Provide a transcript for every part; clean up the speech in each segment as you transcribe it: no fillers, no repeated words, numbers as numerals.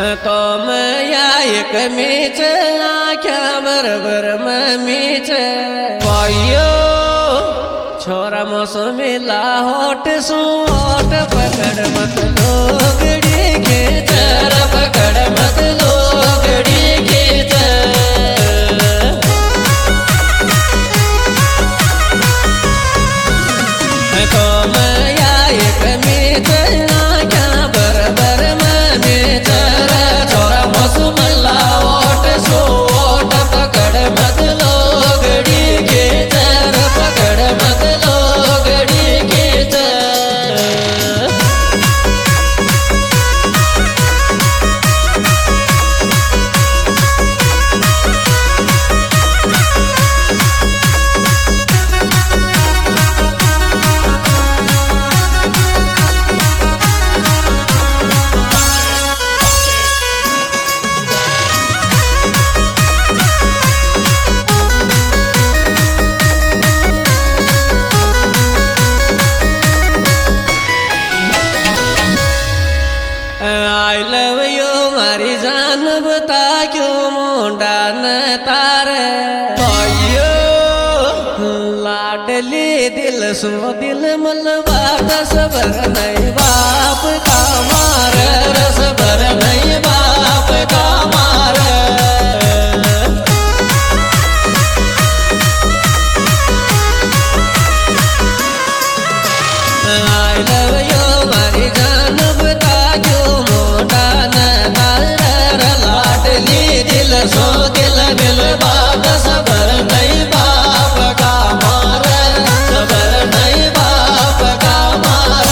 तो मैं या एक मीच आख्या बरबर मीच पायो छोरा मौसमिला होट सूट पकड़ मत लोगड़ी के चर पकड़ मत लोगड़ी के तो मैं या एक मीच आख्या बरबर मीच छोरा मौसमिला होट सूट पकड़ मत लोगड़ी के चर पकड़ मत लोगड़ी के आई लव यू मारी जान बता क्यों मुंडा न तारे भाइयो लाडली दिल सो दिल मलबा सबर नहीं बाप का मार सबर नहीं बाप का मार आई लव यू मारी जान बता क्यों मुंडा न तारे लाडली दिल सो दिल दिल बाप सबर नहीं बाप का मार सबर नहीं बाप का मार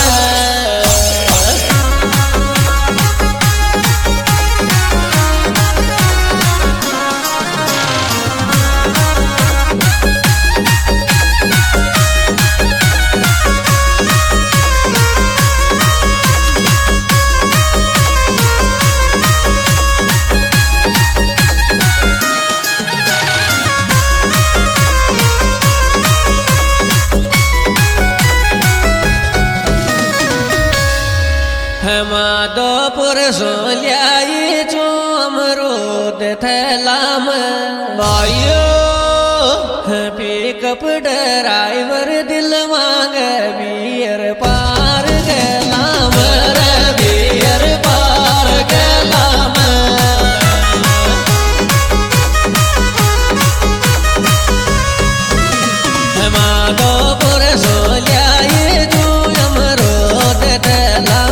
माधोपुर सोलियाई चो अमरूद थैलाम भाइयो पिकअप ड्राइवर दिल मांग बियर पार गलाम बियर पार गलाम माधोपुर सोलियाई चो अमरूद थैलाम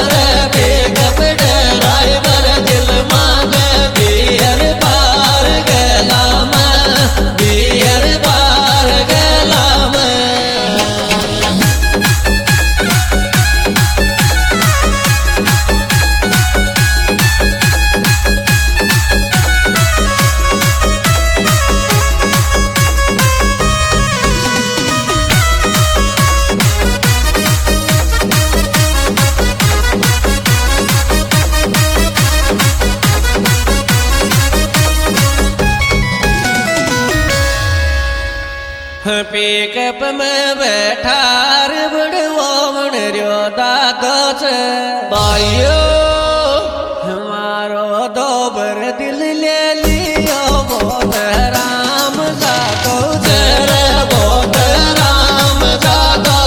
पिकअप में बैठार बड़ो मन रो दादोच भाइयो हमारो दोबर दिल ले लियो बहुत राम जातो जर बहुत राम जातो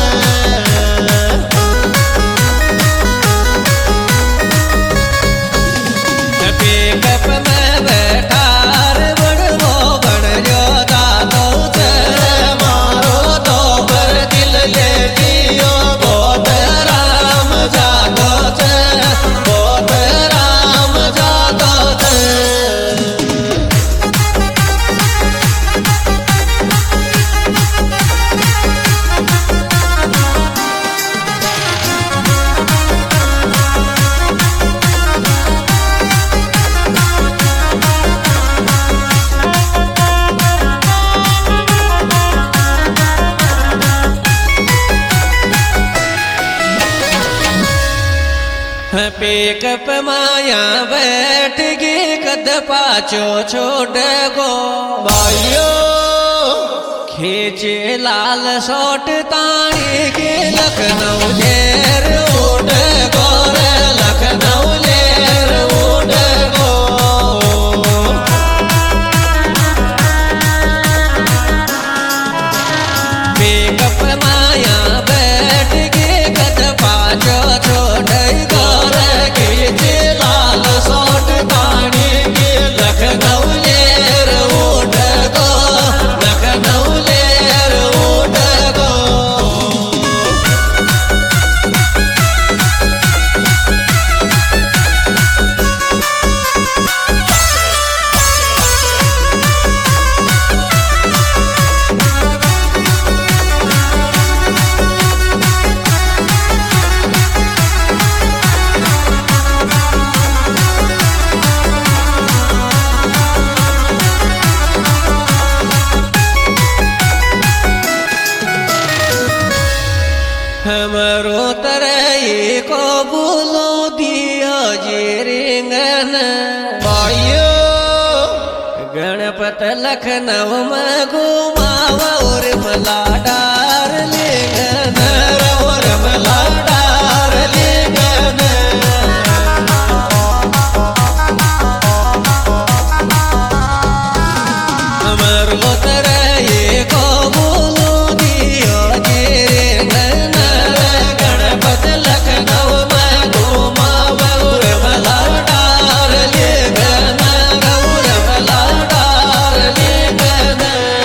पिकअप में बैठार बड़ो बन रो दादो पिकअप माया बैठ गई कद पाचो छोड़ गो भाइयो खींचे लाल शॉट ताणी के लखनऊ लेर उठ गोर लखनऊ लेर हमरो तरह को बोलो दिया जी रिंगन भाइयो गणपत लखनऊ में घुमाव और मला डार लिंगन और मला डार लिंगन हमरो तरह को बोलो दिया जी रिंगन गणपत लखनऊ में घुमाव और मला डार लिंगन और मला डार लिंगन।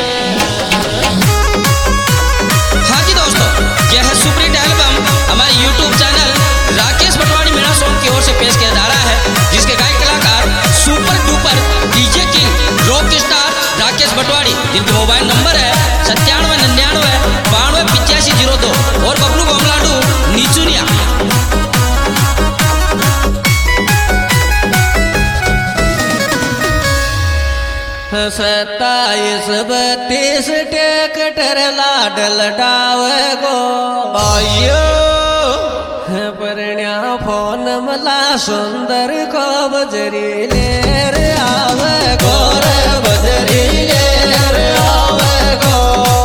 हाँ जी दोस्तों, यह है सुपरहिट एल्बम हमारे YouTube channel Rakesh Batwadi Meena song की ओर से पेश किया जा रहा है, जिसके गायक कलाकार super duper DJ king rock star Rakesh Batwadi, जिनका मोबाइल नंबर है 9799 92 8502 और बबलू बमलाडू नीचुनिया। 27 32 ट्रैक्टर लाडल डावे गो भाइयो परण्या फोन मला सुंदर को बजरी लेर आवे गो रे बजरी लेर आवे गो।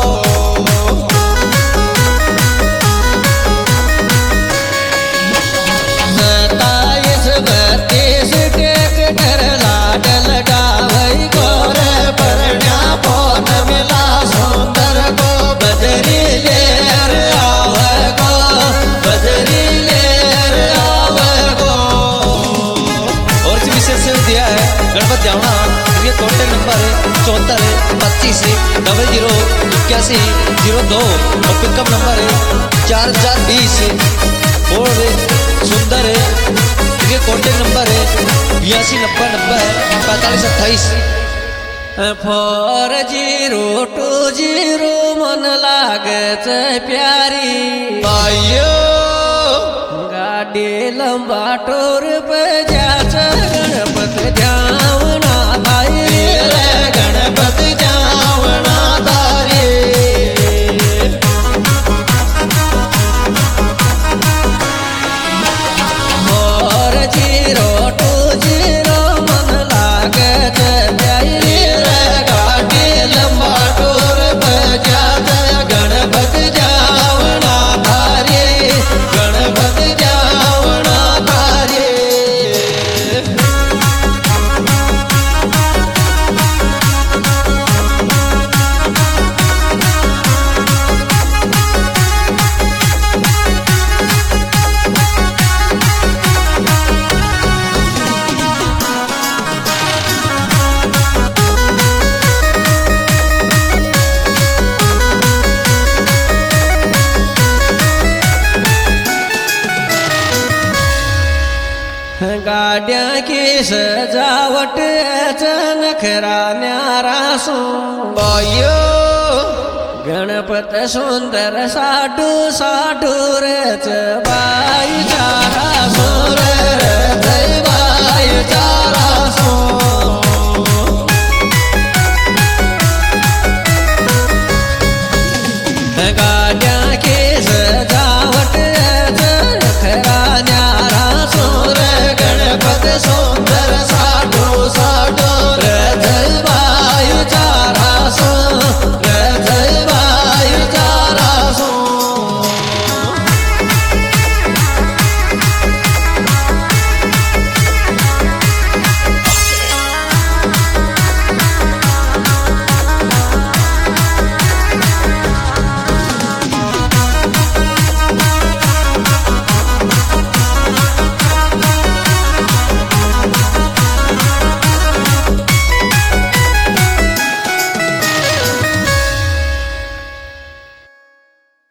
27 32 ट्रैक्टर लाडल डावे गो रे परण्या फोन मिला सुंदर को बजरी लेर आवे गो बजरी लेर आवे गो। और जो विशेष दिया है गणपत जावना, ये कॉन्टेक्ट नंबर 74 25 00 81 02 और पिकअप नंबर है 4420 और सुंदर है, ये कॉन्टेक्ट नंबर है 82 90 45 28 4020 मन लागत प्यारी भाइयो गाड़ी लंबा टोर पे जाच गणपत जावना भाई रे गणपत जावना तारे। और 020 मन लागत प्यारी रे गाड़ी लंबा टोर पे जाच गणपत जावना तारे गणपत जावना तारे। गाड़िया की सजावट नखरा न्यारा सो भाइयो गणपत सुंदर साडू साडू रे